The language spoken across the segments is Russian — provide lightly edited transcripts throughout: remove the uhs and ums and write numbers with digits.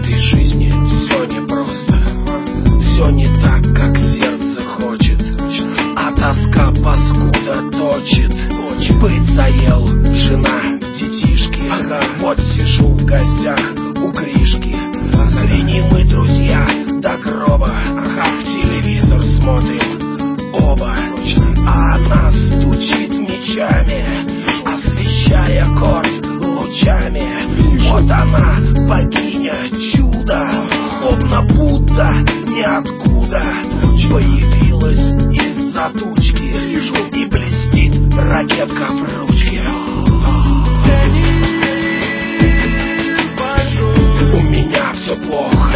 этой жизни все непросто, все не так, как сердце хочет, а тоска паскуда точит. Быть заел, жена, детишки. Вот сижу в гостях у Гришки. Взгляни, мы друзья до гроба. В телевизор смотрим оба, а она стучит мечами, освещая город лучами. Вот она, богиня, чудо, словно Будда ниоткуда появилась из-за тучки и блестит ракетка в ручке. У меня все плохо.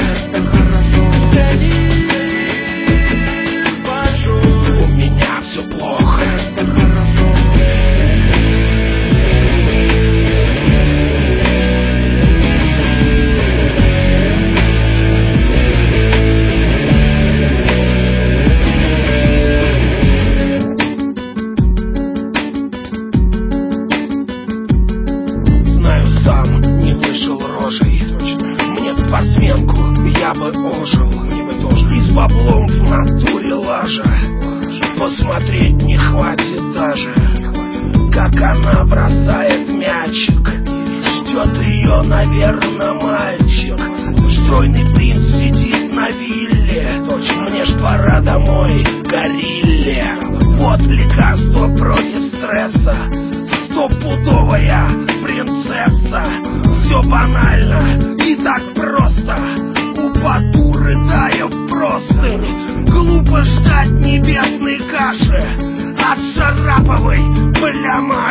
У меня все плохо. Знаю, сам не вышел рожей. Мне в спортсменку я бы ожил. И с баблом в натуре лажа посмотреть не хватит даже, как она бросает мячик. Ждет ее, наверное, мальчик. Стройный принц сидит на вилле. Мне ж пора домой, горилле. Вот лекарство против стресса, стопудовая принцесса. Все банально и так просто. Упаду, рыдая в простынь. Глупо ждать небесной каши от Шараповой, бля,